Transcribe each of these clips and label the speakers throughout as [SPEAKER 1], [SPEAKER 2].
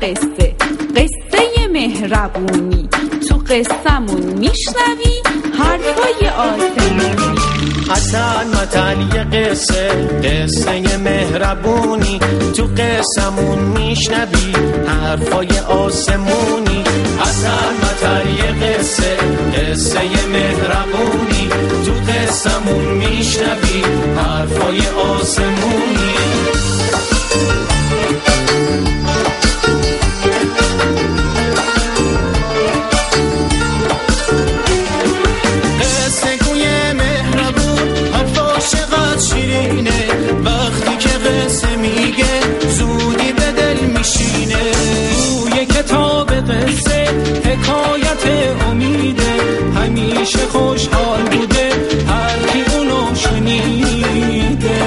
[SPEAKER 1] قصه مهربونی. تو قصه‌مون میشنوی حرفای آسمونی.
[SPEAKER 2] حسن متن یه قصه مهربونی. تو قصه‌مون میشنوی حرفای آسمونی. حسن متن یه قصه مهربونی. تو قصه‌مون میشنوی حرفای آسمونی. وقتی که قصه میگه زودی به دل میشینه. توی کتاب قصه حکایت امیده. همیشه خوشحال بوده هر کی اونو شنیده.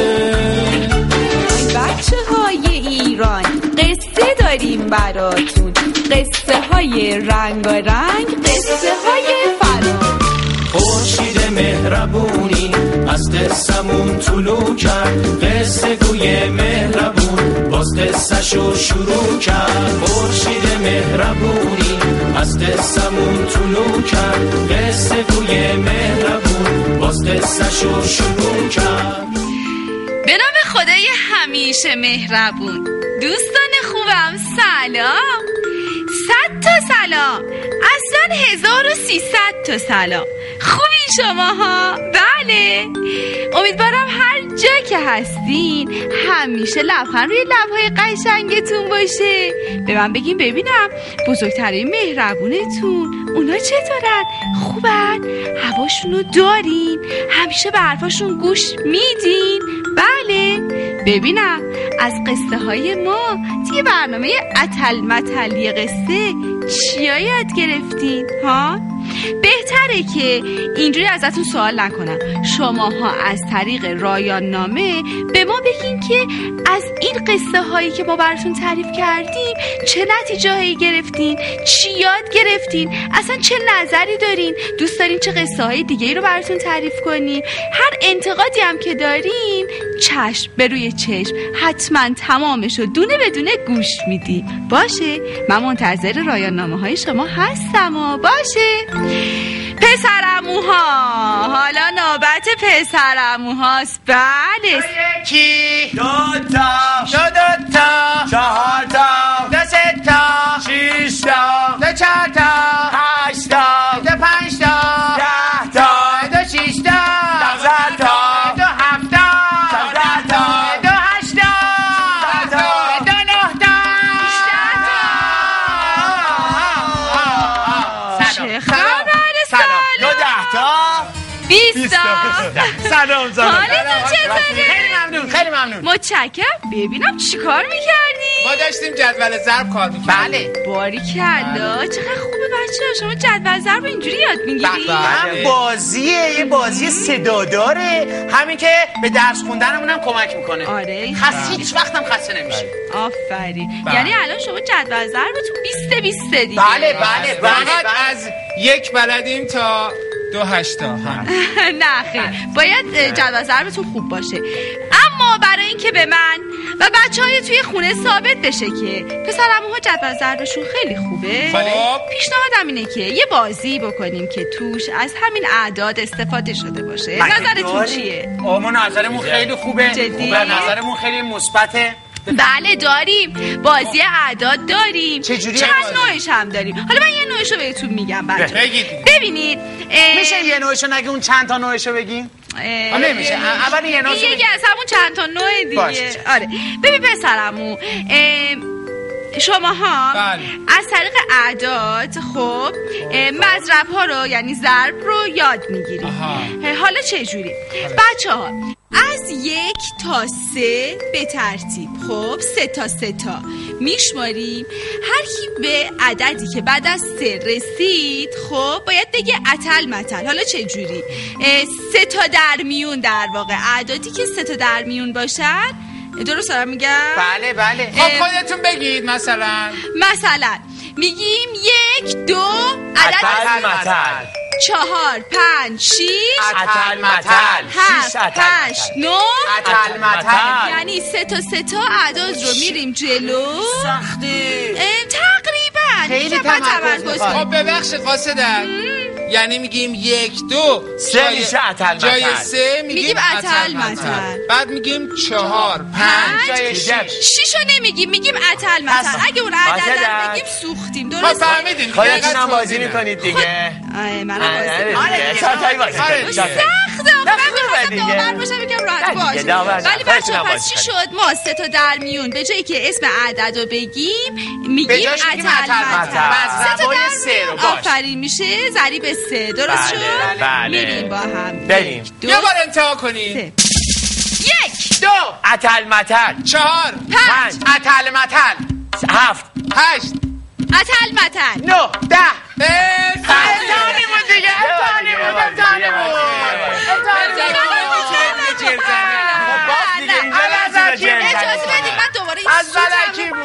[SPEAKER 1] بچه های ایران قصه داریم براتون. قصه های رنگارنگ، قصه های فرار.
[SPEAKER 2] خورشید مهربونی از قصه‌مون طلوع کرد. قصه گوی مهربون باز قصه‌شو شروع کرد. خورشید مهربونی از قصه‌مون طلوع کرد. قصه گوی مهربون باز قصه‌شو شروع کرد.
[SPEAKER 3] به نام خدای همیشه مهربون. دوستان خوبم سلام. 100 تا سلام. اصلا 1300 تا سلام. خوبی شماها؟ بله، امیدوارم هر جا که هستین همیشه لبخند روی لبهای قشنگتون باشه. به من بگین ببینم بزرگترین مهربونتون اونا چطورن؟ خوبن؟ هواشونو دارین؟ همیشه به حرفاشون گوش میدین؟ بله، ببینم از قصه های ما توی برنامه اتل متلی قصه چیا یاد گرفتین؟ ها؟ بهتره که اینجوری ازتون سوال نکنم. شماها از طریق رایان نامه به ما بگین که از این قصه هایی که ما براتون تعریف کردیم چه نتیجه هایی گرفتین؟ چی یاد گرفتین؟ اصلا چه نظری دارین؟ دوست دارین چه قصه های دیگه رو براتون تعریف کنیم؟ هر انتقادی هم که دارین چشم به روی چشم حتما تمامشو دونه به دونه گوش میدی. باشه، من منتظر رایان نامه های شما هستم و باشه. پسرعموها، حالا نوبت پسرعموهاست. بله،
[SPEAKER 4] یکی،
[SPEAKER 5] دو تا، 4 تا،
[SPEAKER 4] 3 تا،
[SPEAKER 5] 6 تا،
[SPEAKER 4] 4 تا،
[SPEAKER 5] 8 تا،
[SPEAKER 4] 5 تا،
[SPEAKER 5] 10 تا،
[SPEAKER 4] 6 تا،
[SPEAKER 5] 12 تا،
[SPEAKER 4] 7 تا،
[SPEAKER 5] 14 تا،
[SPEAKER 4] 8 تا، 9 تا.
[SPEAKER 3] چه خبر؟
[SPEAKER 5] سلام. 10 تا،
[SPEAKER 3] 20 تا.
[SPEAKER 5] سلام.
[SPEAKER 3] حالتون چطوره؟
[SPEAKER 4] خیلی ممنون.
[SPEAKER 3] متشکرم. ببینم چی کار میکردی؟
[SPEAKER 4] ما داشتیم جدول ضرب کار میکردیم. بله.
[SPEAKER 3] باریکلا، چقدر خوبه بچه ها. شما جدول ضرب اینجوری یاد میگیری؟
[SPEAKER 4] هم بازیه، یه بازی صداداره، همین که به درس خوندنمون هم کمک میکنه.
[SPEAKER 3] آره،
[SPEAKER 4] هیچ وقت هم خسته نمیشه.
[SPEAKER 3] آفرین. یعنی الان شما جدول ضربتون 20 دیگه.
[SPEAKER 4] بله.
[SPEAKER 6] فقط از 1 بلدیم تا 2 8 تا.
[SPEAKER 3] نه خیر، باید جدول ضربتون خوب باشه. اما برای اینکه به من و بچه‌های توی خونه ثابت بشه که پسرعموها جدول ضربشون خیلی خوبه، پیشنهادم اینه که یه بازی بکنیم که توش از همین اعداد استفاده شده باشه. نظرتون چیه؟
[SPEAKER 4] ما نظرمون خیلی خوبه.
[SPEAKER 3] جدی؟
[SPEAKER 4] نظرمون خیلی مثبته.
[SPEAKER 3] بله داریم، بازی اعداد داریم.
[SPEAKER 4] چجوری؟
[SPEAKER 3] چند نوعش هم داریم. حالا من یه نوعشو بهتون میگم بچه. ببینید
[SPEAKER 4] میشه یه نوعشو نگی اون چند تا نوعشو بگی؟ نمیشه. اول یه نوعشو
[SPEAKER 3] یکی از همون چند تا نوع دیگه.
[SPEAKER 4] باشه.
[SPEAKER 3] آره ببین پسرمو، شماها از طریق اعداد خب مضرب ها رو یعنی ضرب رو یاد میگیرید. حالا چه جوری؟ بچه ها از 1 تا 3 به ترتیب خب 3 تا میشماریم. هر کی به عددی که بعد از 3 رسید خب باید بگه اتل متل. حالا چه جوری؟ 3 تا در میون، در واقع اعدادی که 3 تا در میون باشن. درست دارم میگم؟
[SPEAKER 4] بله.
[SPEAKER 6] خب خودتون بگید. مثلا
[SPEAKER 3] میگیم 1 2 عدد
[SPEAKER 5] متل.
[SPEAKER 3] 4 5 6
[SPEAKER 5] اتل متل
[SPEAKER 3] 7 8 9
[SPEAKER 5] اتل متل.
[SPEAKER 3] یعنی 3 تا اعداد رو میریم جلو.
[SPEAKER 4] سخته.
[SPEAKER 3] تقریبا
[SPEAKER 4] خیلی
[SPEAKER 3] میشه باید
[SPEAKER 4] تمرکز
[SPEAKER 3] تمرکز
[SPEAKER 4] می‌خواد.
[SPEAKER 3] کنیم.
[SPEAKER 6] خب ببخشید قاصدم، یعنی میگیم 1 2
[SPEAKER 5] سه میشه اتل متل.
[SPEAKER 6] جای 3
[SPEAKER 3] میگیم اتل متل.
[SPEAKER 6] بعد میگیم 4 5
[SPEAKER 5] جای 6
[SPEAKER 3] 6 رو نمیگیم، میگیم اتل متل. اگه اون عدد رو بگیم سوختیم.
[SPEAKER 6] خب
[SPEAKER 3] درسته؟
[SPEAKER 6] فهمیدین.
[SPEAKER 5] خودتون هم بازی میکنید دیگه.
[SPEAKER 3] منم بازی
[SPEAKER 5] آره چاتایی بازی کنید.
[SPEAKER 3] سخته. من می‌خواستم داور باشم یکم راحت باشه. ولی بچه‌ها پس چی شد؟ ما 3 تا در میون به جایی که اسم عدد رو بگیم میگیم اتل متل.
[SPEAKER 4] مضربای 3 رو باش.
[SPEAKER 3] آفرین میشه ضریب 3. درست شد؟
[SPEAKER 5] بله.
[SPEAKER 3] میریم با هم.
[SPEAKER 5] بریم.
[SPEAKER 3] دو،
[SPEAKER 6] یه بار امتحان کنید.
[SPEAKER 3] 3 1
[SPEAKER 4] 2
[SPEAKER 5] اتل متل.
[SPEAKER 6] 4
[SPEAKER 5] 5
[SPEAKER 4] اتل متل
[SPEAKER 5] 7
[SPEAKER 6] 8
[SPEAKER 3] اتل متل
[SPEAKER 4] 9 10
[SPEAKER 6] امتحانیمون دیگه.
[SPEAKER 3] اجازه بدید من دوباره این
[SPEAKER 4] از بلکی بود.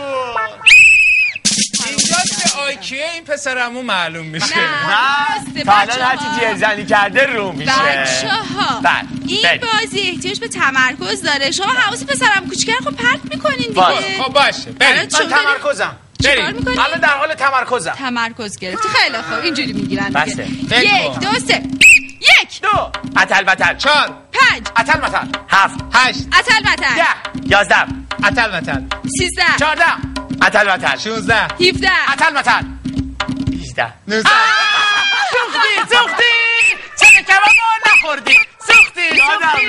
[SPEAKER 6] اینجاست که آیکیو این پسرمون معلوم میشه.
[SPEAKER 3] نه
[SPEAKER 5] تا الان هرچی جرزنی کرده رو میشه.
[SPEAKER 3] بچه‌ها
[SPEAKER 5] بله.
[SPEAKER 3] این بازی احتیاج به تمرکز داره. شما حواس پسرم کوچیکه رو خب پرت میکنین دیگه.
[SPEAKER 6] خب باشه بریم.
[SPEAKER 4] من تمرکزم.
[SPEAKER 3] چیکار
[SPEAKER 6] بریم.
[SPEAKER 3] میکنین؟
[SPEAKER 4] الان در حال تمرکزم.
[SPEAKER 3] تمرکز گرفتی. خیلی خوب اینجوری میگیرن
[SPEAKER 5] بسه.
[SPEAKER 3] دیگه. 1 2 3 1
[SPEAKER 4] 2
[SPEAKER 5] اتل متل.
[SPEAKER 6] 4
[SPEAKER 3] 5
[SPEAKER 4] اتل متل
[SPEAKER 5] 7
[SPEAKER 6] 8
[SPEAKER 3] اتل متل
[SPEAKER 4] 10
[SPEAKER 5] 11
[SPEAKER 6] اتل متل
[SPEAKER 3] 13
[SPEAKER 4] 14
[SPEAKER 5] اتل متل.
[SPEAKER 6] 16
[SPEAKER 3] 17
[SPEAKER 4] اتل متل
[SPEAKER 5] 18
[SPEAKER 6] 19
[SPEAKER 4] سوختی چه کباب ما نخوردی سوختی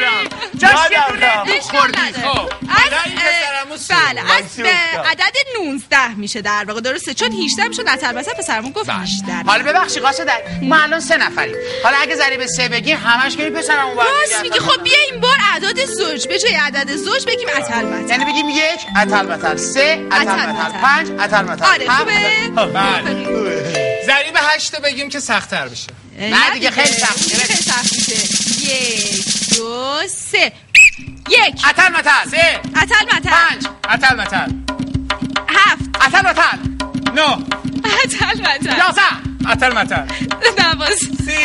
[SPEAKER 5] یادم
[SPEAKER 6] خوردی. خب حالا این پسرمون
[SPEAKER 3] بله از
[SPEAKER 5] سوختم.
[SPEAKER 3] عدد 19 میشه در واقع. درسته چون 18 میشه نتر مثلا پسرمون گفت 18.
[SPEAKER 4] حالا ببخشید قاصد ما الان 3 نفریم. حالا اگه ضریب 3 بگیم همش که پسرمون باید
[SPEAKER 3] راست میگی. خب بیا این بار اعداد زوج به جای عدد زوج بگیم اتل متل.
[SPEAKER 4] یعنی بگیم 1 اتل متل 3 اتل متل 5 اتل متل.
[SPEAKER 3] آره خوبه.
[SPEAKER 6] بله. ضریب 8 رو بگیم که سخت‌تر بشه.
[SPEAKER 4] نه دیگه خیلی سخت
[SPEAKER 3] خیلی سخت میشه. 1 2 3 1
[SPEAKER 4] اتل متل
[SPEAKER 6] 3
[SPEAKER 3] اتل متل
[SPEAKER 4] 5
[SPEAKER 6] اتل متل
[SPEAKER 3] 7
[SPEAKER 4] اتل متل
[SPEAKER 6] 9
[SPEAKER 3] اتل متل
[SPEAKER 4] 11
[SPEAKER 6] اتل متل
[SPEAKER 3] 12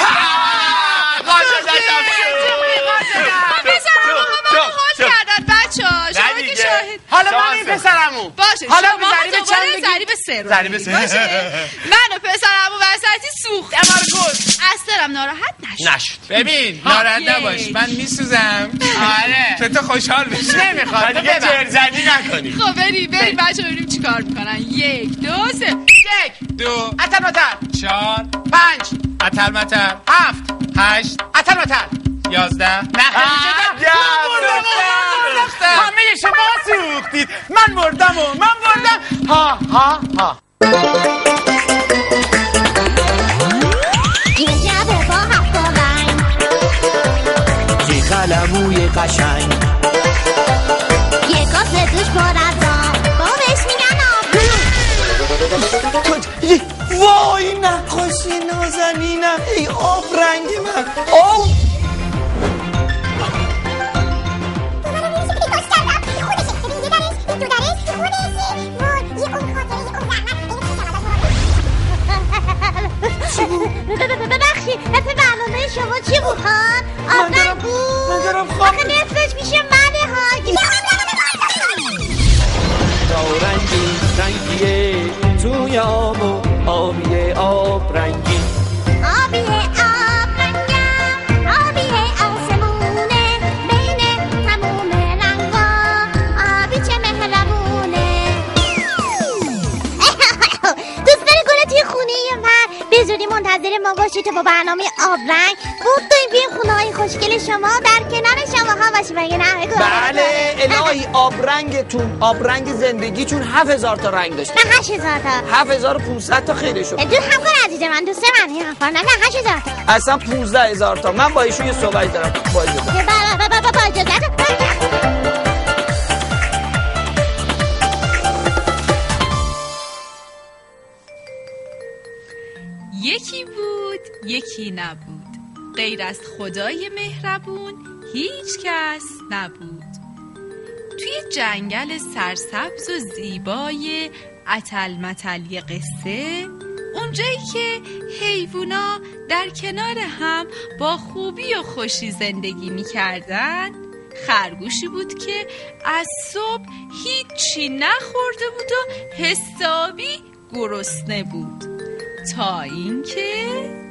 [SPEAKER 4] حالا من این پسرمو
[SPEAKER 3] باشه
[SPEAKER 4] حالا
[SPEAKER 3] شما
[SPEAKER 4] ضریب چند بگیم؟
[SPEAKER 3] ضریب 3 رو
[SPEAKER 5] ضریب
[SPEAKER 3] بگیم.
[SPEAKER 5] سه.
[SPEAKER 3] باشه من و پسرمو وسطی سوخت.
[SPEAKER 4] تمرکز
[SPEAKER 3] اصلا ناراحت نشد.
[SPEAKER 6] ببین ناراحت نباش، من میسوزم.
[SPEAKER 4] آره
[SPEAKER 6] که تو خوشحال بشی.
[SPEAKER 4] نمیخواد
[SPEAKER 5] دیگه جرزنی نکنی.
[SPEAKER 3] خب بریم بچه‌ها ببینیم چیکار میکنن. 1 2 3
[SPEAKER 4] 1
[SPEAKER 6] 2
[SPEAKER 4] اتل متل
[SPEAKER 6] 4
[SPEAKER 4] 5
[SPEAKER 6] اتل متل
[SPEAKER 4] 7
[SPEAKER 6] 8
[SPEAKER 4] اتل متل
[SPEAKER 6] 11
[SPEAKER 4] نه همه شما سوختید. من مردم ها ها ها.
[SPEAKER 7] این جبه با هفت رنگ
[SPEAKER 2] یه قلموی قشنگ
[SPEAKER 7] یه کاسه توش پر از آب با بهش میگن آب.
[SPEAKER 2] وای نقاشی نازنینم ای آب رنگ من آب
[SPEAKER 7] ببخشید اسم برنامه شما چی بود ها؟ آبرنگ بود؟
[SPEAKER 2] من دارم خواب
[SPEAKER 7] آخه نصفش میشه منه ها.
[SPEAKER 2] رنگی رنگیه توی آب و آبیه آب رنگی
[SPEAKER 7] آبیه آب رنگم آبیه آسمونه بین تموم رنگا آبی چه مهربونه. دوستان گل توی خونه من به زودی منتظر ما باشید تا با برنامه آبرنگ بودیم توی این خونه های خوشگل شما در کنار شما ها باشیم. بگه نه
[SPEAKER 2] بله الهی آبرنگتون آبرنگ زندگیتون 7000 تا رنگ داشت.
[SPEAKER 7] نه 8000 تا
[SPEAKER 2] 7500 تا خیلی شد.
[SPEAKER 7] دوست هم کن عزیز من دوست من این حرفا نه 8000 تا
[SPEAKER 2] اصلا 15000 تا. من با ایشون یه صحبت دارم با اجازه.
[SPEAKER 7] با اجازه.
[SPEAKER 3] یکی بود یکی نبود، غیر از خدای مهربون هیچ کس نبود. توی جنگل سرسبز و زیبای اتل متلی قصه اونجایی که حیوونا در کنار هم با خوبی و خوشی زندگی میکردن، خرگوشی بود که از صبح هیچی نخورده بود و حسابی گرسنه بود، تا اینکه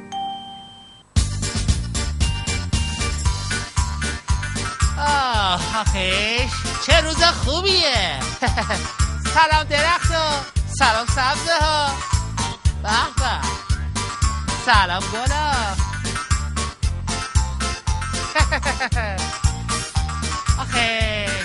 [SPEAKER 4] آخیش چه روز خوبیه. سلام درخت ها، سلام سبزه ها، به به، سلام گلا. آخیش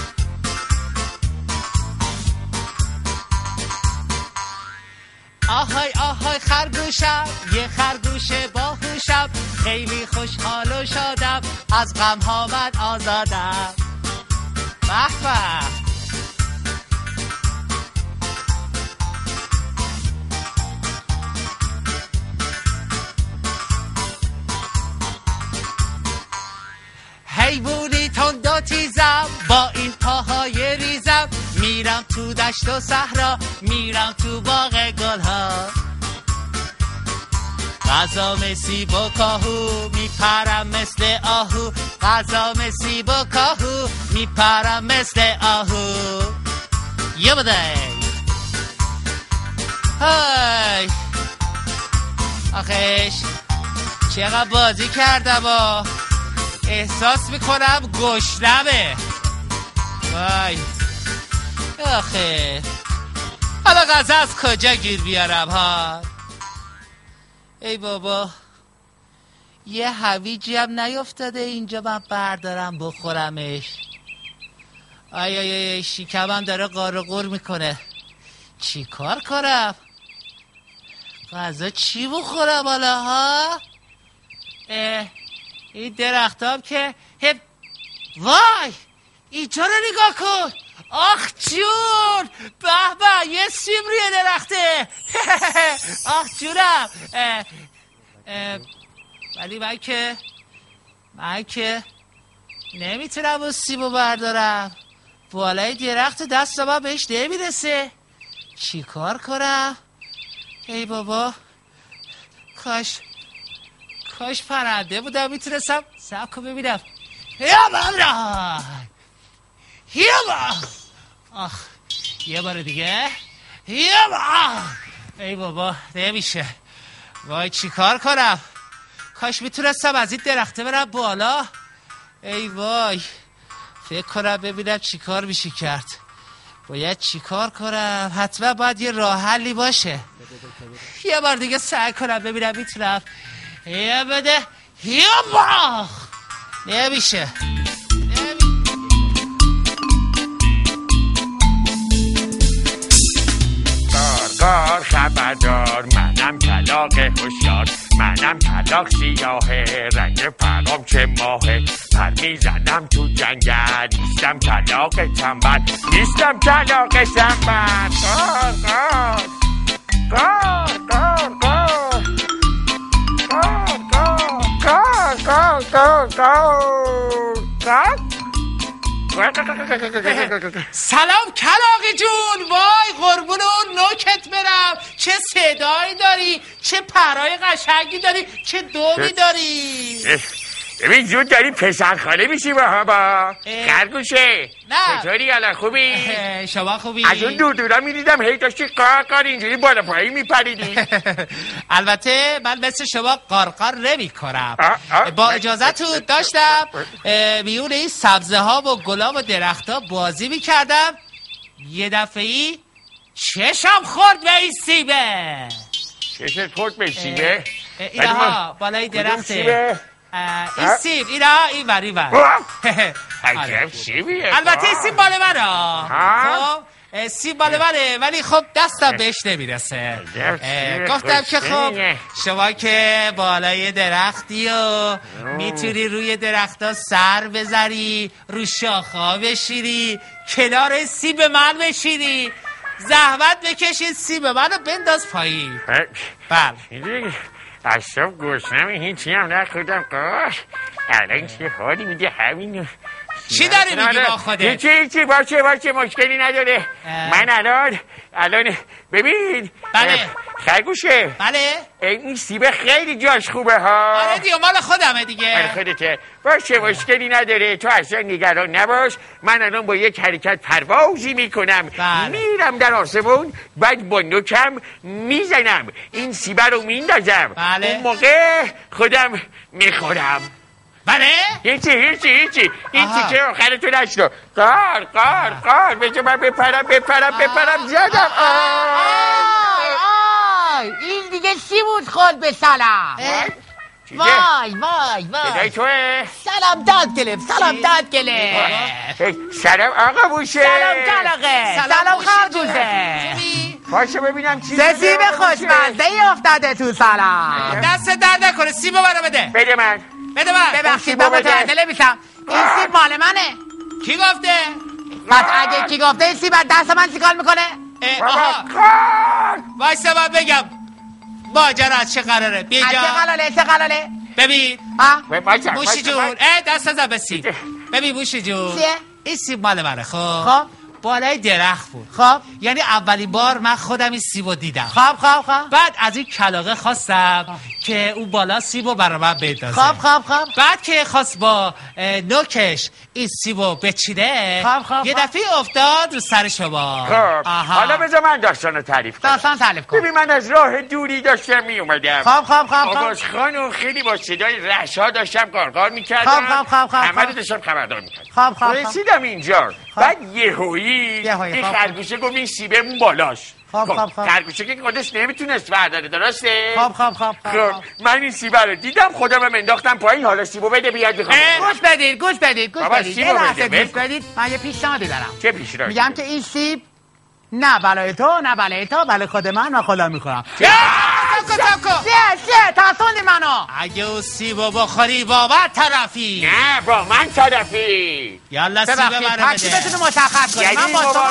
[SPEAKER 4] آهای آهای خرگوشم، یه خرگوش باهوشم، خیلی خوشحال و شادم، از غم ها من آزادم. به به. حیوونی تند و تیزم، با این پاهای ریزم، میرم تو دشت و صحرا، میرم تو باغ گلها. غذام سیب و کاهو، میپرم مثل آهو، غذام سیب و کاهو، میپرم مثل آهو. یه بده های آخیش چقدر بازی کردم و احساس میکنم گشنمه. وای آخه حالا غذا از کجا گیر بیارم ها؟ ای بابا یه هویجی هم نیفتاده اینجا من بردارم بخورمش. آی شکمم داره قار و قور میکنه. چی کار کنم؟ غذا چی بخورم حالا ها؟ این درختام که وای اینجا رو نگاه کن. آخ جون، به به، یه سیب روی درخته. آخ جونم. ولی من که نمیتونم اون سیبو بردارم، بالای درخت دست من بهش نمیرسه. چی کار کنم؟ ای بابا کاش پرنده بودم میتونستم. سب کن ببینم. یا بابا آخ یه بار دیگه. ای بابا نمیشه. وای چی کار کنم؟ کاش میتونستم از این درخته برم بالا. ای وای فکر کنم ببینم چی کار میشه کرد. باید چی کار کنم؟ حتما باید یه راه حلی باشه. یه بار دیگه سعی کنم ببینم میتونم. یه بده. نمیشه.
[SPEAKER 5] گار خبردار، منم کلاغ هوشیار، منم کلاغ سیاه، رنگ پرام چه ماهه، پر میزنم تو جنگل، نیستم کلاغ تنبل، نیستم کلاغ تنبل. گار گار گار گار گار گار گار.
[SPEAKER 4] سلام کلاغی جون. وای قربون اون نوکت برم. چه صدایی داری، چه پرای قشنگی داری، چه دومی داری.
[SPEAKER 5] ببین زود داری پسرخاله میشی با خرگوشه.
[SPEAKER 4] نه
[SPEAKER 5] چطوری حالا خوبی؟
[SPEAKER 4] شما خوبی؟
[SPEAKER 5] از اون دورا میدیدم هی داشتی قار اینجوری بالا پایی میپریدی.
[SPEAKER 4] البته من مثل شما قارقار نمی کنم. با اجازتون داشتم میون این سبزه ها و گلاب و درخت ها بازی میکردم، یه دفعی چشم خورد به این سیبه.
[SPEAKER 5] چشم خورد به سیبه؟
[SPEAKER 4] اینها بالای درخته. این سیب این بری
[SPEAKER 5] عجب سیبیه.
[SPEAKER 4] البته این سیب مال منه. خب سیب مال منه ولی خب دستم بهش نمیرسه. گفتم که خب شما که بالای درختی و میتونی روی درختا سر بذاری، رو شاخا بشینی، کنار سیب من بشینی، زحمت بکشید سیب منو بنداز پایین.
[SPEAKER 5] بله از صبح گشنم هیچی هم نخوردم. الان چه حالی میده همینو
[SPEAKER 4] چی داری میگی با خودت؟
[SPEAKER 5] هیچی باشه مشکلی نداره. من الان ببین.
[SPEAKER 4] بله.
[SPEAKER 5] خرگوشه.
[SPEAKER 4] بله.
[SPEAKER 5] این سیب خیلی جاش خوبه ها.
[SPEAKER 4] آره دیگه مال خودمه دیگه.
[SPEAKER 5] مال خودته. باشه مشکلی نداره، تو اصلا نگران نباش. من الان با یک حرکت پروازی میکنم. میرم در آسمون، بعد با نوکم میزنم، این سیب رو میندازم.
[SPEAKER 4] بله.
[SPEAKER 5] اون موقع خودم میخورم.
[SPEAKER 4] بله؟
[SPEAKER 5] هیچی این تیکه آخرتو نشنو. قار بجا من بپرم زدم.
[SPEAKER 8] این دیگه چی بود خود به سلام؟ وای
[SPEAKER 5] صدای توه؟
[SPEAKER 8] سلام داد گلم
[SPEAKER 5] سلام آقا بوشه.
[SPEAKER 8] سلام کلاغه. سلام خرگوشه.
[SPEAKER 5] پاشو ببینم چی
[SPEAKER 8] سه سیب خوشمزه ای افتاده تو سلام.
[SPEAKER 4] دست درد نکنه، سیبو برام بده من.
[SPEAKER 8] ببخشید من متوجه نمیشم، این سیب مال منه.
[SPEAKER 4] کی گفته؟
[SPEAKER 8] پس اگه کی گفته این سیب دست من چیکار میکنه؟
[SPEAKER 4] وایسا من بگم ماجرا از چه قراره. بیا
[SPEAKER 8] چه قلاله؟
[SPEAKER 4] ببین موشی جون، دست نزن به سیب. ببین موشی جون، این سیب مال منه. خب بالای درخت بود.
[SPEAKER 8] خب
[SPEAKER 4] یعنی اولین بار من خودم این سیبو دیدم.
[SPEAKER 8] خب
[SPEAKER 4] بعد از این کلاغه خواستم که اون بالا سیبو برای من بندازه.
[SPEAKER 8] خب
[SPEAKER 4] بعد که خواست با نوکش این سیبو بچینه، یه دفعه افتاد رو سر شما.
[SPEAKER 5] خب حالا بذار من داستانو تعریف کنم.
[SPEAKER 8] داستان تعریف کن.
[SPEAKER 5] ببین من از راه دوری داشتم می اومدم.
[SPEAKER 8] خب
[SPEAKER 5] آغازخانو خیلی با صدای رعش‌ها داشتم قارقار میکردم. همه رو داشتم خبردار میکردم.
[SPEAKER 8] خب
[SPEAKER 5] رسیدم اینجا، بعد یهویی این خرگوشه گفت این سیبه اون بالاش. خب خرگوشه که خودش نمیتونست برداره، درسته؟
[SPEAKER 8] خب
[SPEAKER 5] من این سیبه رو دیدم، خودم انداختم پایین. حالا سیبو بده بیاد بخوام.
[SPEAKER 8] گوش بدید من یه پیشنهادی دارم.
[SPEAKER 5] چه پیشنهادی؟
[SPEAKER 8] میگم که این سیب نه بالای تو بله خود من خودم میخورم. ترسوندی منو.
[SPEAKER 4] اگه اون سیبو بخوری با من طرفی.
[SPEAKER 5] نه با من طرفی.
[SPEAKER 4] یالا سیب منو بده.
[SPEAKER 8] تکلیفتون مشخص کنید. من با شما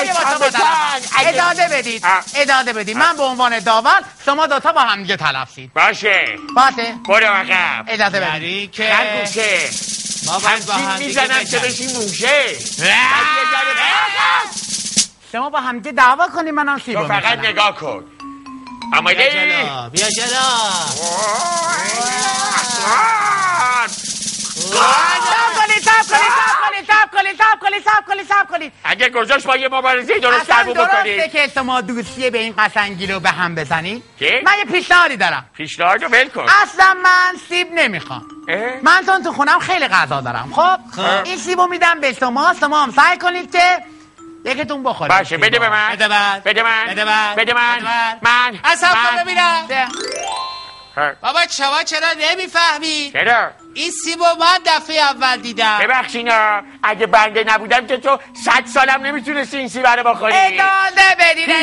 [SPEAKER 8] دارم. اجازه بدید من به عنوان داور شما دوتا با هم دیگه تلفید.
[SPEAKER 5] باشه برو عقب.
[SPEAKER 8] اجازه بدید
[SPEAKER 5] که خرگوشه ما باید با هم میزنم که بشین موشه.
[SPEAKER 8] شما با هم دیگه دعوا کنید منم سیبو میخورم.
[SPEAKER 5] تو فقط نگاه کن. آماده
[SPEAKER 4] بیا جلو.
[SPEAKER 8] صبر کنید.
[SPEAKER 5] اگه گذاشت با یه مبارزه درست دربو بکنید.
[SPEAKER 8] درسته که شما دوستیه به این قشنگی رو به هم بزنید؟
[SPEAKER 5] چه؟
[SPEAKER 8] من یه پیشنهادی دارم.
[SPEAKER 5] پیشنهاد رو ول کن.
[SPEAKER 8] اصلا من سیب نمیخوام. من تو خونم خیلی غذا دارم. خب این سیبو میدم به شما هم سعی کنید که یکیتون بخورید.
[SPEAKER 5] باشه بده به من. من
[SPEAKER 4] اصلا ببینم بابا شما چرا نمیفهمی؟
[SPEAKER 5] چرا؟
[SPEAKER 4] این سیبو من دفعه اول دیدم.
[SPEAKER 5] ببخشینا اگه بنده نبودم که تو 100 سالم نمیتونستی این سیب رو بخوری.
[SPEAKER 8] اجازه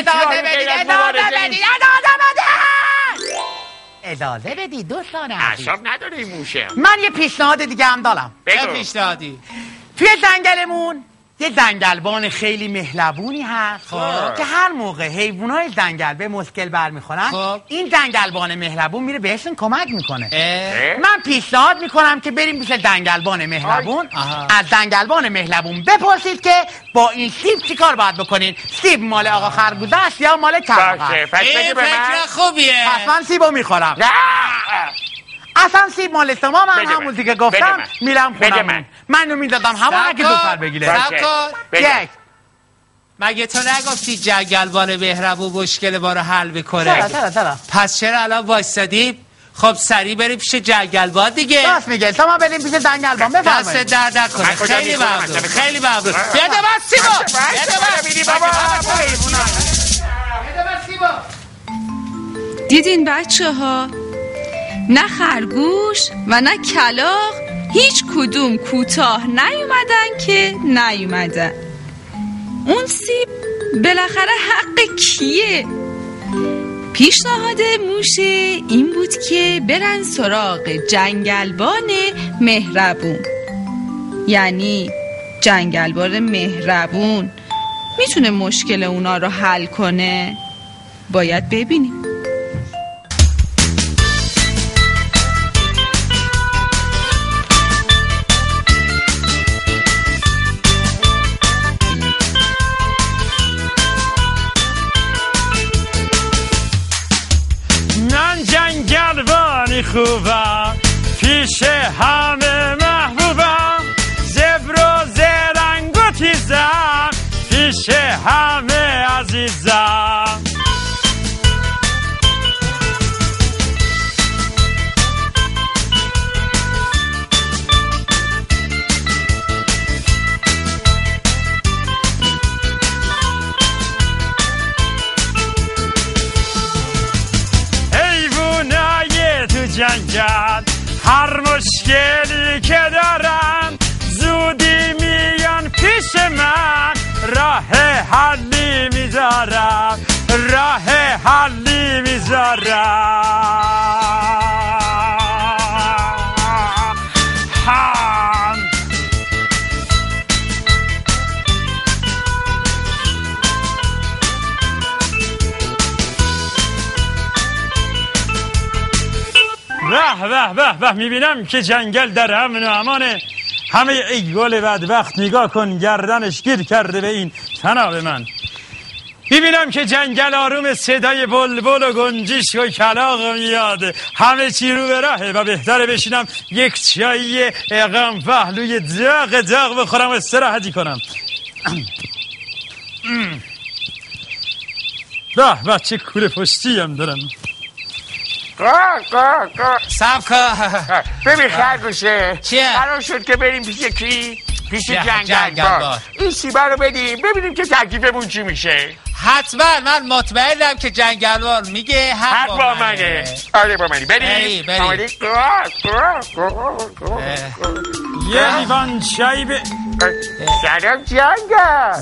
[SPEAKER 8] بدید دوستان عزیز.
[SPEAKER 5] اعصاب نداره این موشه.
[SPEAKER 8] من یه پیشنهاد دیگه هم دارم.
[SPEAKER 4] چه پیشنهادی؟
[SPEAKER 8] توی جنگلمون یه زنگلبان خیلی مهربونی هست که هر موقع حیوانای جنگل به مشکل برمیخورن این زنگلبان مهربون میره بهشون کمک میکنه. من پیشنهاد میکنم که بریم پیش زنگلبان مهربون، از زنگلبان مهربون بپرسید که با این سیب چیکار باید بکنین. سیب مال آقا خرگوزه است یا مال کلاغه؟
[SPEAKER 4] این فکر خوبیه.
[SPEAKER 8] پس من سیبو میخورم. اصلا سیب مال شما. من همون دیگه گفتم میرم خونم. منو میدادم هوا اگه دو سر بگیره. یک
[SPEAKER 4] مگه تو نگفتی جنگلبان مهربون مشکل ما رو حل میکنه؟
[SPEAKER 8] چرا
[SPEAKER 4] پس چرا الان وایسادیم؟ خب سریع بریم پیش جنگلبان دیگه.
[SPEAKER 8] راست میگه شما بریم پیش جنگلبان. بفرمایید.
[SPEAKER 4] دست درد نکنه. خیلی ممنون. بده من سیبو.
[SPEAKER 3] دیدین بچه ها؟ نه خرگوش و نه کلاغ هیچ کدوم کوتاه نیومدن. اون سیب بالاخره حق کیه؟ پیشنهاد موشه این بود که برن سراغ جنگلبان مهربون. یعنی جنگلبان مهربون میتونه مشکل اونا رو حل کنه؟ باید ببینیم.
[SPEAKER 5] پیش همه محبوبم، زبر و زرنگ و تیزم، پیش همه عزیزم. حیوانای تو جنگل هر مشکلی که دارن زودی میان پیش من، راه حلی میذارم، راه حلی میذارم. به میبینم که جنگل در امن و امانه. همه ای گل بدبخت نگاه کن گردنش گیر کرده به این تناب من. میبینم که جنگل آروم، صدای بلبل و گنجیش و کلاغ میاد، همه چی رو به راهه و بهتره بشینم یک چایی غم پهلوی داغ بخورم و استراحتی کنم. به چه کوله پشتی هم دارم.
[SPEAKER 4] سب کن.
[SPEAKER 5] ببین خرگوشه،
[SPEAKER 4] چیه؟
[SPEAKER 5] قرار شد که بریم پیش کی؟ پیش جنگلبان. این سیبه رو بدیم ببینیم که تکلیفمون چی میشه.
[SPEAKER 4] حتما من مطمئنم که جنگلبان میگه حق با منه.
[SPEAKER 5] آره با منی. بریم. یه لیوان چای سلام جنگل.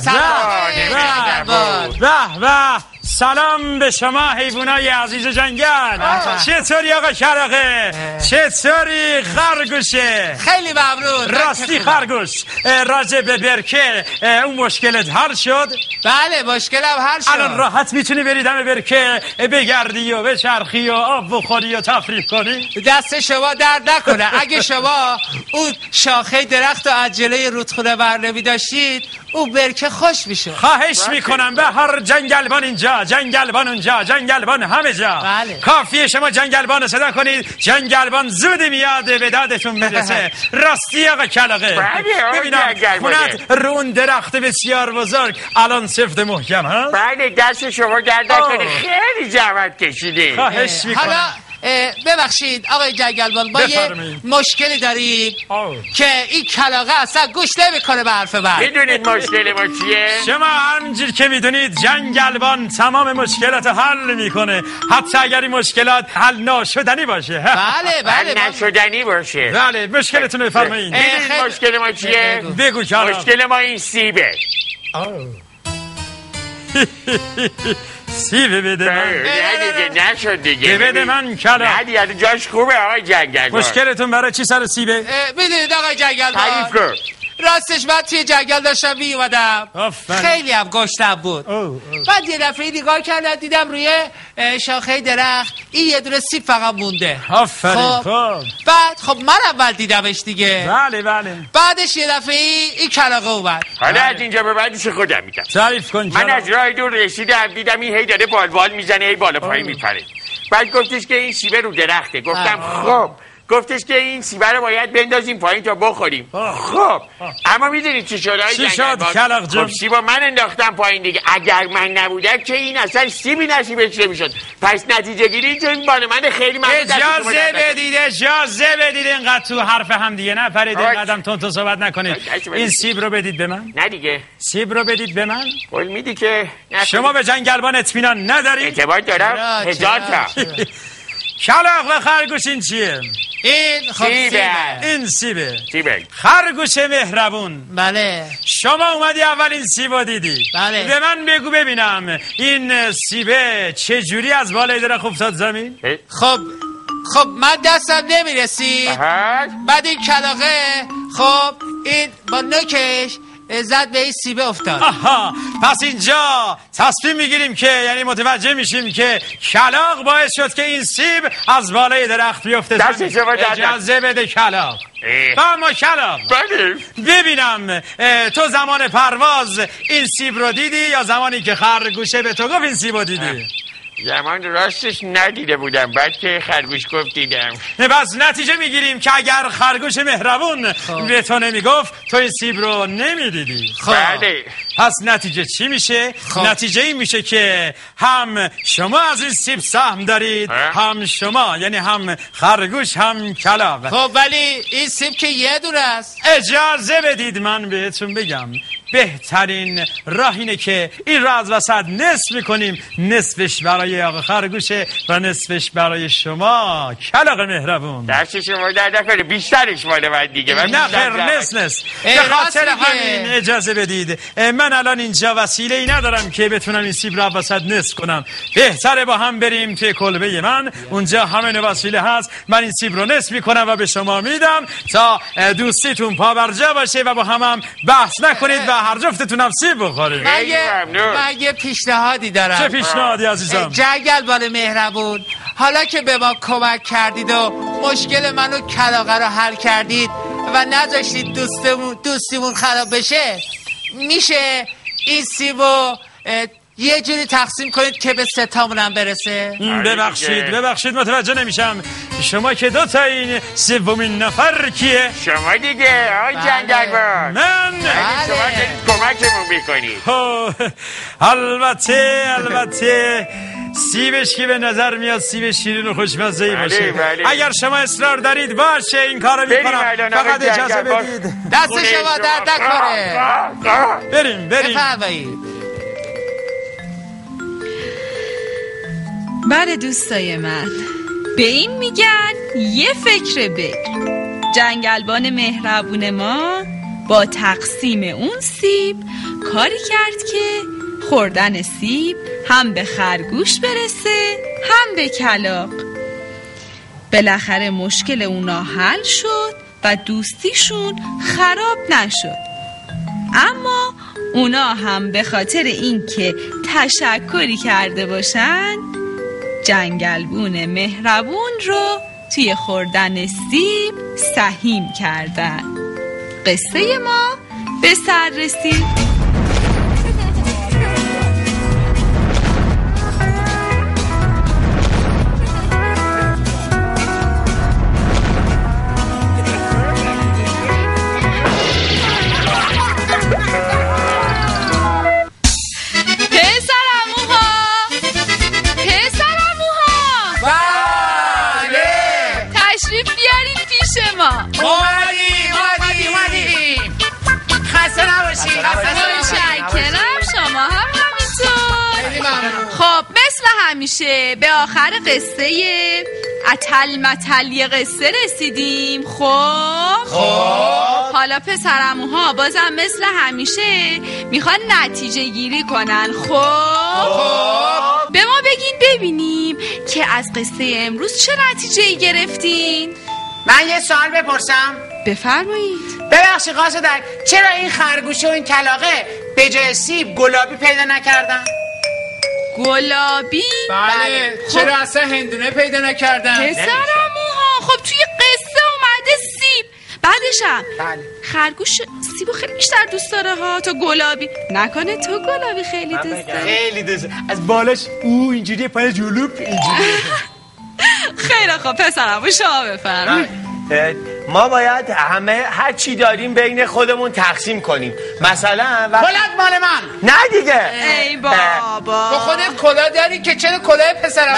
[SPEAKER 5] به سلام به شما حیوانای عزیز جنگل. چطوری آقا کلاغه؟ چطوری خرگوشه؟
[SPEAKER 4] خیلی ممنون.
[SPEAKER 5] راستی خرگوش، راجع به برکه اون مشکلت حل شد؟
[SPEAKER 4] بله مشکلم حل شد.
[SPEAKER 5] الان راحت میتونی بری دم برکه بگردی و بچرخی و آب بخوری و تفریح کنی؟
[SPEAKER 4] دست شما درد نکنه. اگه شما اون شاخه درخت و عجله رودخونه برنمی داشتید اون برکه خوش میشه.
[SPEAKER 5] خواهش میکنم به هر جنگلبان اینجا، جنگلبان اونجا، جنگلبان همه جا.
[SPEAKER 4] بله.
[SPEAKER 5] کافیه شما جنگلبان رو صدا کنید، جنگلبان زودی میاد به دادتون برسه. راستی آقا کلاغه، ببینم خونت رو اون درخت بسیار بزرگ الان سفت محکم ها؟
[SPEAKER 9] بله دست شما درد نکنه، خیلی زحمت کشیده.
[SPEAKER 5] خواهش میکنم.
[SPEAKER 4] حالا ببخشید آقای جنگلبان، ما یه مشکلی داریم که این کلاغه اصلا گوش نمیکنه به حرف من.
[SPEAKER 9] میدونید مشکل ما چیه؟
[SPEAKER 5] شما همینجور که میدونید جنگلبان تمام مشکلات حل میکنه، حتی اگر این مشکلات حل ناشدنی باشه.
[SPEAKER 4] بله
[SPEAKER 9] نشدنی باشه.
[SPEAKER 5] بله مشکلتون رو بفرمایید.
[SPEAKER 9] میدونید مشکل ما چیه؟
[SPEAKER 5] بگو کلاغ.
[SPEAKER 9] مشکل ما این سیبه.
[SPEAKER 5] سیبه بده من.
[SPEAKER 9] نه دیگه نشد دیگه.
[SPEAKER 5] بده من کلاغ.
[SPEAKER 9] نه دیگه جاش خوبه آقای جنگلبان.
[SPEAKER 5] مشکلتون برای چی سر سیبه؟
[SPEAKER 4] میدونید آقای جنگلبان،
[SPEAKER 9] تعریف کن.
[SPEAKER 4] راستش من توی جنگل داشتم میومدم، خیلی هم گشتم بود. بعد یه دفعه نگاه کردم دیدم روی شاخه درخت این یه دونه سیب فقط مونده.
[SPEAKER 5] آفرین.
[SPEAKER 4] بعد خب من اول دیدمش دیگه.
[SPEAKER 5] بله.
[SPEAKER 4] بعدش یه دفعه این کلاغه اومد.
[SPEAKER 9] حالا از اینجا به بعدش خودم میگم.
[SPEAKER 5] تعریف کن.
[SPEAKER 9] من از راه دور رسیدم دیدم این هی داره بالوال میزنه، هی بالا پایین میپره. بعد گفتش که این سیبه رو درخته. گفتم خب. گفتش که این سیبه رو باید بندازیم پایین تا بخوریم. خب اما میدونید چی شد؟
[SPEAKER 5] چی شد کلاغ جون؟
[SPEAKER 9] خب سیبا من انداختم پایین دیگه. اگر من نبودم که این اصلا سیبی نصیبش نمیشد. پس نتیجه گیری چون بال من خیلی من
[SPEAKER 5] اجازه بدید اینقدر تو حرف هم دیگه نپرید، اینقدر تون صحبت نکنید. این سیب رو بدید به من.
[SPEAKER 9] نه دیگه
[SPEAKER 5] سیب رو بدید به من.
[SPEAKER 9] قول میدی که
[SPEAKER 5] شما به جنگلبان اطمینان ندارید؟
[SPEAKER 9] اعتبار دارم 1000 تا.
[SPEAKER 5] کلاغ و خرگوش این چیه؟
[SPEAKER 4] این خب
[SPEAKER 5] این سیبه.
[SPEAKER 9] خرگوش
[SPEAKER 5] مهربون.
[SPEAKER 4] بله.
[SPEAKER 5] شما اومدی اول این سیبو دیدی.
[SPEAKER 4] بله.
[SPEAKER 5] به من بگو ببینم این سیبه چه جوری از بالای درخت افتاد زمین؟
[SPEAKER 4] خب من دستم نمیرسید. بعد این کلاغه خب این با نوکش زد به این سیبه افتاد.
[SPEAKER 5] پس اینجا تصمیم میگیریم که یعنی متوجه میشیم که کلاغ باعث شد که این سیب از بالای درخت بیفته. اجازه بده کلاغ. اما کلاغ ببینم تو زمان پرواز این سیب رو دیدی یا زمانی که خرگوشه به تو گفت این سیب رو دیدی؟
[SPEAKER 9] زمان راستش ندیده بودم، بعد که خرگوش گفت دیدم.
[SPEAKER 10] بس نتیجه میگیریم که اگر خرگوش مهربون به تو نمیگفت تو این سیب رو نمیدیدی.
[SPEAKER 9] بله.
[SPEAKER 10] پس نتیجه چی میشه؟ نتیجه این میشه که هم شما از این سیب سهم دارید، هم شما، یعنی هم خرگوش هم کلاغ.
[SPEAKER 4] خب ولی این سیب که یه دور است.
[SPEAKER 10] اجازه بدید من بهتون بگم بهترین راه اینه که این را از وسط نصف میکنیم، نصفش برای آقا خرگوشه و نصفش برای شما کلاغ مهربون.
[SPEAKER 9] دست شما در نکنه، بیشترش مال من دیگه.
[SPEAKER 10] نه خیر، نصف. به خاطر همین اجازه بدید من الان اینجا وسیله ای ندارم که بتونم این سیب را وسط نصف کنم. بهتره با هم بریم توی کلبه من، اونجا همه وسیله هست. من این سیب رو نصف میکنم و به شما میدم تا دوستیتون پابرجا باشه و با هم بحث نکنید و هر جفتتونم سیب بخورید.
[SPEAKER 4] من یه پیشنهادی دارم.
[SPEAKER 10] چه پیشنهادی عزیزم؟
[SPEAKER 4] جنگلبان مهربون، حالا که به ما کمک کردید و مشکل منو کلاغه رو حل کردید و نذاشتید دوستیمون خراب بشه، میشه این سیبو یه جوری تقسیم کنید که به 3 تامونم برسه؟
[SPEAKER 10] ببخشید متوجه نمیشم. شما که 2 تا این سومین نفر کیه؟
[SPEAKER 9] شما دیگه آقای جنگلبان.
[SPEAKER 10] من؟
[SPEAKER 9] شما که کمکمون میکنید.
[SPEAKER 10] البته سیبش که به نظر میاد سیب شیرین و خوشمزه‌ای باشه. اگر شما اصرار دارید باشه این کارو میکنم، فقط اجازه بدید.
[SPEAKER 4] دست شما درد نکنه.
[SPEAKER 10] بریم.
[SPEAKER 4] بفرمایید.
[SPEAKER 3] بله دوستای من، به این میگن یه فکر بکر. جنگلبان مهربون ما با تقسیم اون سیب کاری کرد که خوردن سیب هم به خرگوش برسه هم به کلاغ. بالاخره مشکل اونا حل شد و دوستیشون خراب نشد. اما اونا هم به خاطر اینکه تشکری کرده باشن جنگلبون مهربون رو توی خوردن سیب سهیم کردن. قصه ما به سر رسید.
[SPEAKER 4] اومدیم. خسته نباشید.
[SPEAKER 3] متشکرم، شما هم همینطور. خب مثل همیشه به آخر قصه اتل متل یه قصه رسیدیم. خب حالا پسرعموها بازم مثل همیشه میخوان نتیجه گیری کنن. خب به ما بگین ببینیم که از قصه امروز چه نتیجه‌ای گرفتین؟
[SPEAKER 8] من یه سوال بپرسم؟
[SPEAKER 3] بفرمایید.
[SPEAKER 8] ببخشید قاصدک، چرا این خرگوشه و این کلاغه به جای سیب گلابی پیدا نکردن؟
[SPEAKER 3] گلابی؟
[SPEAKER 6] بله. چرا اصلا هندونه پیدا نکردن؟
[SPEAKER 3] پسرعموها خب توی قصه اومده سیب، بعدشم خرگوش سیبو خیلی بیشتر دوست داره ها تا گلابی. نکنه تو گلابی خیلی دوست داری؟
[SPEAKER 10] خیلی دوست. از بالاش اینجوری پای جلوب اینجوری.
[SPEAKER 3] خیلی خوب پسرعمو شما بفرمایید.
[SPEAKER 2] ما باید همه هر چی داریم بین خودمون تقسیم کنیم. مثلا
[SPEAKER 8] کلاه مال من.
[SPEAKER 2] نه دیگه.
[SPEAKER 3] ای بابا
[SPEAKER 4] تو خودت کلاه داری که چرا کلاه پسرم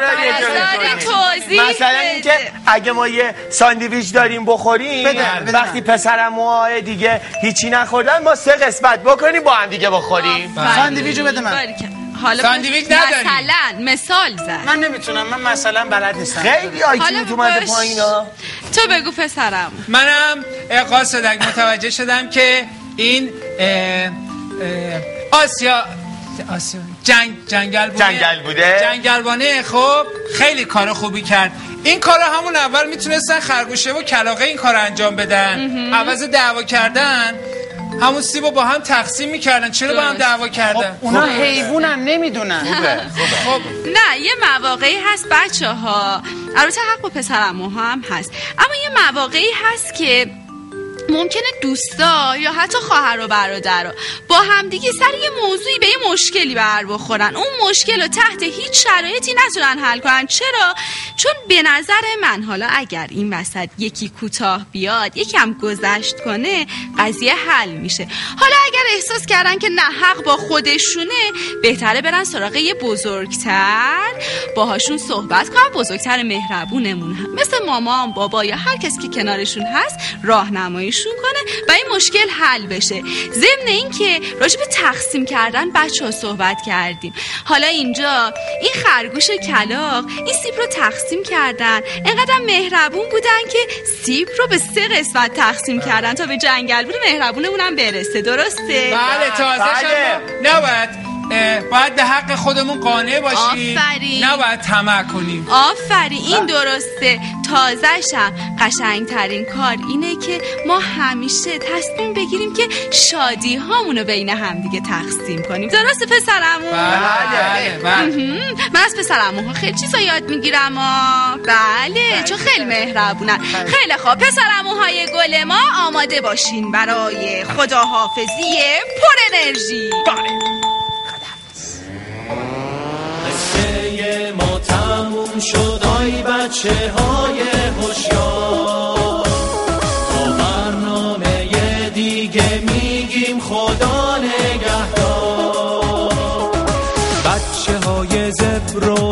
[SPEAKER 3] توضیح
[SPEAKER 2] مثلا اینکه اگه ما یه ساندویچ داریم بخوریم وقتی پسرموهای دیگه هیچی نخوردن ما 3 قسمت بکنیم با هم دیگه بخوریم.
[SPEAKER 8] ساندویچو بده من.
[SPEAKER 3] حالا
[SPEAKER 4] ساندویچ نداری؟
[SPEAKER 3] مثال زد.
[SPEAKER 8] من نمیتونم، من مثلا بلد نیستم.
[SPEAKER 2] خیلی آیکیوت اومده پایینا.
[SPEAKER 3] تو بگو پسرم.
[SPEAKER 4] منم قاصدک متوجه شدم که این آسیا جنگلبانه خب خیلی کار خوبی کرد. این کار همون اول میتونستن خرگوشه و کلاغه این کار انجام بدن. عوض دعوا کردن همون سیبو با هم تقسیم میکردن. چرا با هم دعوا کردن؟
[SPEAKER 8] خب اونا حیوانن نمیدونن.
[SPEAKER 3] خب نه یه مواقعی هست بچه ها، البته حق با پسرعموها هم هست، اما یه مواقعی هست که ممکنه دوستا یا حتی خواهر و برادرها با همدیگه سر یه موضوعی به یه مشکلی بر بخورن، اون مشکل رو تحت هیچ شرایطی نتونن حل کنن. چرا؟ چون به نظر من حالا اگر این وسط یکی کوتاه بیاد، یکم گذشت کنه، قضیه حل میشه. حالا اگر احساس کردن که نه حق با خودشونه، بهتره برن سراغ یه بزرگتر، باهاشون صحبت کنن، بزرگتر مهربونمون هم مثل مامان، بابا یا هر کسی که کنارشون هست راهنماییشون کنه و این مشکل حل بشه. ضمن این که راجع به تقسیم کردن بچه‌ها صحبت کردیم. حالا اینجا این خرگوش کلاغ این سیب رو تقسیم کردن، اینقدر مهربون بودن که سیب رو به 3 قسمت تقسیم کردن تا به جنگلبود مهربونمون برسه. درسته؟
[SPEAKER 6] بله تازه نباید باید به حق خودمون قانع باشیم.
[SPEAKER 3] آفرین.
[SPEAKER 6] نباید طمع کنیم.
[SPEAKER 3] آفرین، این درسته. تازه‌شم قشنگترین کار اینه که ما همیشه تصمیم بگیریم که شادی هامونو بین همدیگه تقسیم کنیم. درسته پسرمون؟
[SPEAKER 6] بله.
[SPEAKER 3] من از پسرمون خیلی چیزا یاد میگیرم. بله چون خیلی مهربونن. خیلی خوب پسرمون های گل ما، آماده باشین برای خداحافظی پر انرژی.
[SPEAKER 11] قصه ما تموم شد آی بچه های هوشیار، با برنامه دیگه میگیم خدا نگهدار. بچه های زبر و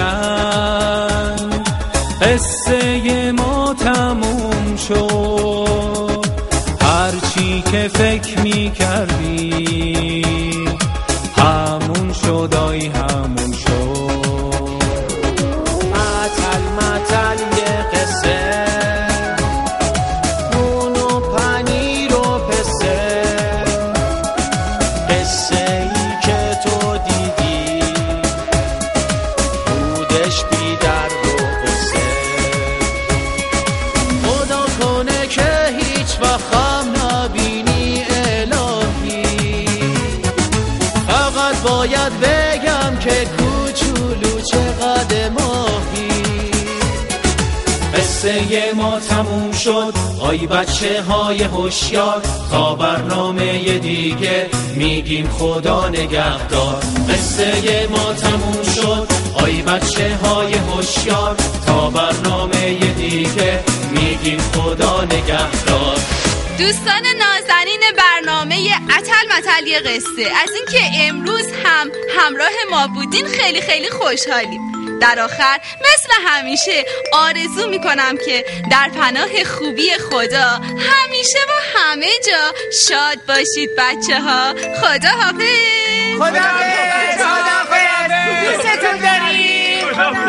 [SPEAKER 11] زرنگ قصه ما تموم شد، هرچی که فکر میکردی همون شد آی همون شد. متل یه قصه، نون و پنیر و پسه، قصه ای که تو دیدی بودش بی درد و قصه. خدا کنه که هیچ وقت غم نبینی الهی، فقط باید بگم که کوچولو چقدر ماهی. قصه ما تموم شد آی بچه های هوشیار، تا برنامه دیگه میگیم خدا نگهدار. قصه ما تموم شد آی بچه های هوشیار، تا برنامه دیگه میگیم خدا نگهدار.
[SPEAKER 3] دوستان نازنین برنامه اتل متل یه قصه، از اینکه امروز هم همراه ما بودین خیلی خیلی خوشحالیم. در آخر مثل همیشه آرزو میکنم که در پناه خوبی خدا همیشه و همه جا شاد باشید بچه ها. خدا حافظ.
[SPEAKER 8] خدا حافظ. دوستتون داریم.